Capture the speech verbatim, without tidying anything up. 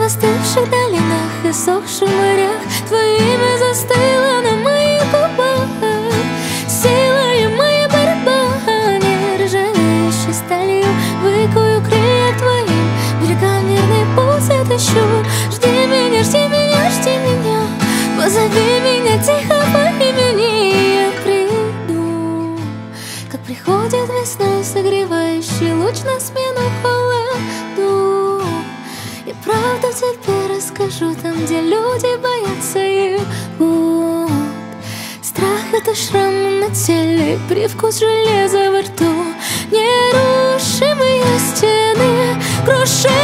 в остывших долинах и сохших морях твое имя застыло на моих губах. Силою моя борьба, нержавеющей сталью выкую крылья твоим, берегам верный путь отыщу. Жди меня, жди меня, жди меня, позови меня тихо по имени, я приду. Как приходит весной согревающий луч на смену холоду, я правду тебе расскажу, там, где люди боятся его. Страх — это шрамы на теле, привкус железа во рту, нерушимые стены, крушение.